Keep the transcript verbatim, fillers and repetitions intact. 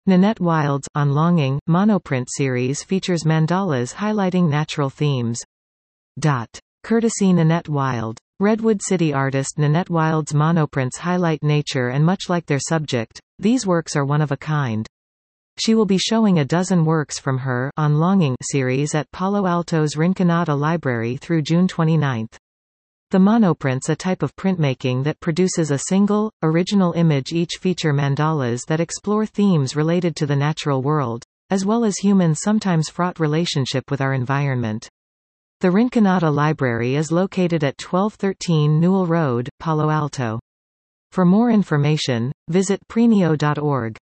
Nanette Wild's On Longing monoprint series features mandalas highlighting natural themes. Dot. Courtesy Nanette Wild. Redwood City artist Nanette Wild's monoprints highlight nature, and much like their subject, these works are one of a kind. She will be showing a dozen works from her On Longing series at Palo Alto's Rinconada Library through June twenty-ninth. The monoprint's a type of printmaking that produces a single, original image. Each feature mandalas that explore themes related to the natural world, as well as humans' sometimes fraught relationship with our environment. The Rinconada Library is located at twelve thirteen Newell Road, Palo Alto. For more information, visit preneo dot org.